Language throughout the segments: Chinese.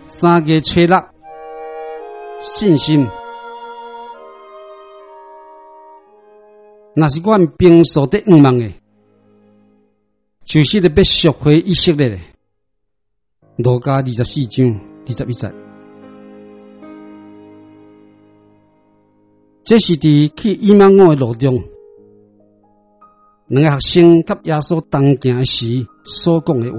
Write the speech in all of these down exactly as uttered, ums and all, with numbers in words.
三月初六，信心。若是阮平素伫仰望的，就是咧要赎回以色列的。路加二十四章二十一节，这是伫去以马忤的路中，两个学生甲耶稣同行时所讲的话。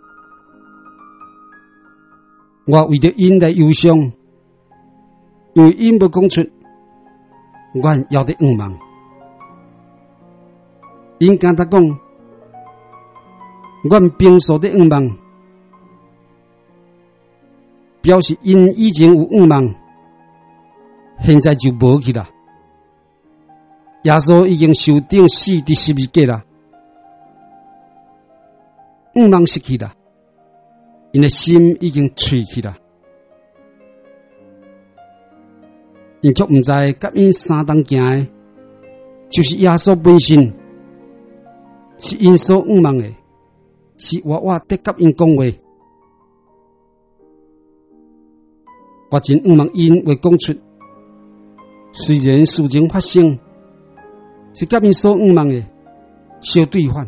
我为着因来忧伤，因为因要讲出，阮要伫仰望。因简单讲，阮平素伫仰望，表示因以前有仰望，现在就无去啦。耶稣已经受定死伫十字架啦，仰望失去啦，因的心已经碎去啦。因却毋知甲因相同行的，就是耶稣本身。是因所仰望的，是我我得甲因讲话。我真仰望因会讲出，虽然事情发生，是甲因所仰望的相对反。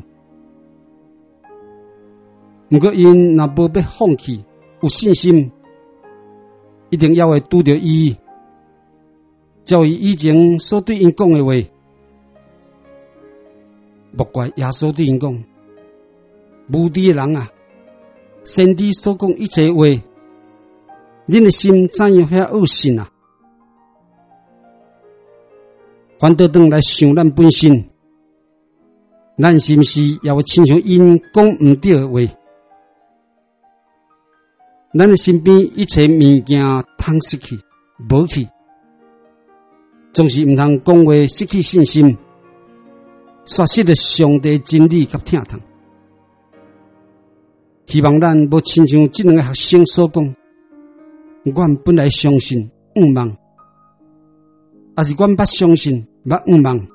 不过因若无要放弃，有信心，一定要会拄着伊，照伊以前所对因讲的话。莫怪耶稣对因讲：无知的人啊，先知所讲一切话，恁的心怎样遐恶心啊？反倒转来想咱本身，咱是毋是也会亲像因讲毋对的话？咱的身边一切物件通失去、无去，总是毋通讲话失去信心。刷失了上帝真理甲疼痛，希望咱无亲像这两个学生所讲，阮本来相信仰望，还是阮捌相信捌仰望。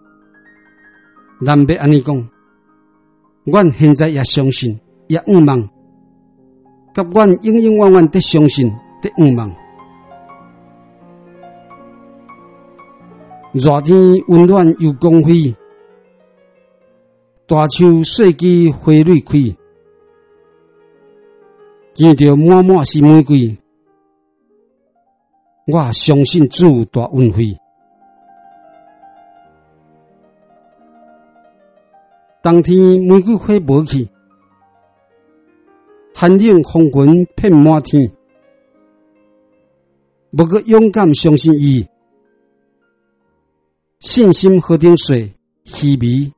咱要安尼讲，阮现在也相信也仰望，甲阮永永远远得相信得仰望。热天温暖又光辉。大树细枝花蕊开，见着满满是玫瑰。我相信主大恩惠。冬天玫瑰花无去，寒冷风云遍满天。不过勇敢相信伊，信心河顶水，稀微。